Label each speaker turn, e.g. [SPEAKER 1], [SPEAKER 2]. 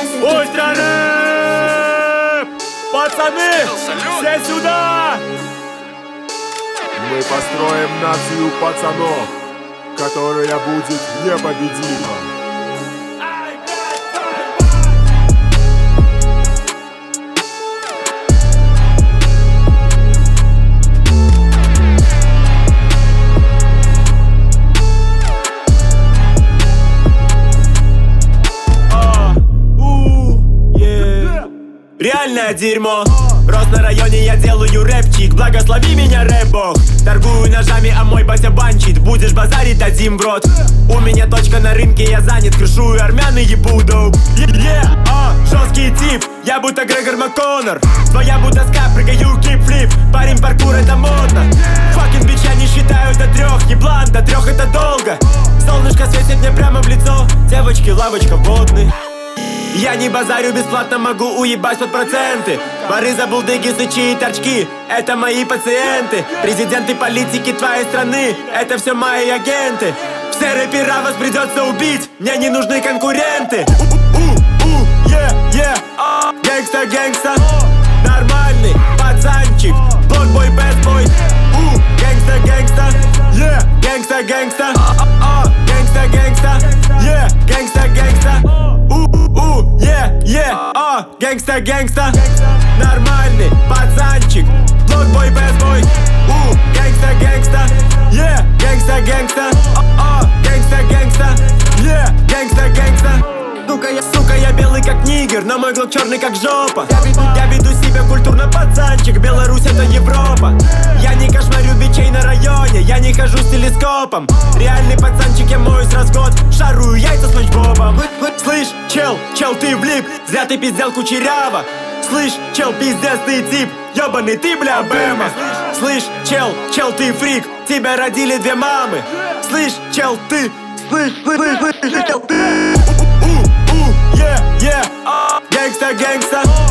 [SPEAKER 1] Ультра-рэп! Пацаны, все сюда!
[SPEAKER 2] Мы построим нацию пацанов, которая будет непобедима.
[SPEAKER 1] Реальное дерьмо. Рос на районе, я делаю рэпчик. Благослови меня, рэп-бог. Торгую ножами, а мой батя банчит. Будешь базарить, дадим в рот. У меня точка на рынке, я занят. Крышую армян и ебу доп. Жесткий тип, я будто Грегор МакКоннор. Твоя будто ска, прыгаю кип-флип. Парень, паркур, это модно. Факин бич, я не считаю до 3. Еблан, до 3 это долго. Солнышко светит мне прямо в лицо. Девочки, лавочка, водный. Я не базарю бесплатно, могу уебать под проценты. Воры, забулдыги, сычи и торчки — это мои пациенты. Президенты, политики твоей страны — это все мои агенты. Все рэпера вас придется убить, мне не нужны конкуренты. Гэнгста, гэнгста, нормальный пацанчик. Блокбой, бэдбой, гэнгста, гэнгста, гэнгста, гэнгста, гэнгста, гэнгста, гэнгста, гэнгста. Гэнгста, гэнгста, нормальный пацанчик. Блокбой, бэдбой, гэнгста, гэнгста, гэнгста, гэнгста, гэнгста, гэнгста, гэнгста, гэнгста. Сука, я белый как нигер, но мой глок черный как жопа. Я веду себя культурно, пацанчик. Беларусь это Европа. Я не кошмарю бичей на районе, я не хожу с телескопом. Реальный пацанчик, я моюсь раз в год. Шарую яйца с Спанч-Бобом. Слышь, чел, ты влип. Зря ты пиздел кучеряво. Слышь, чел, пиздец ты тип. Ёбаный ты, бля, Бэма. Слышь, чел, ты фрик. Тебя родили 2 мамы. Слышь, чел, ты. Слышь, чел, ты. Гэнгста, гэнгста.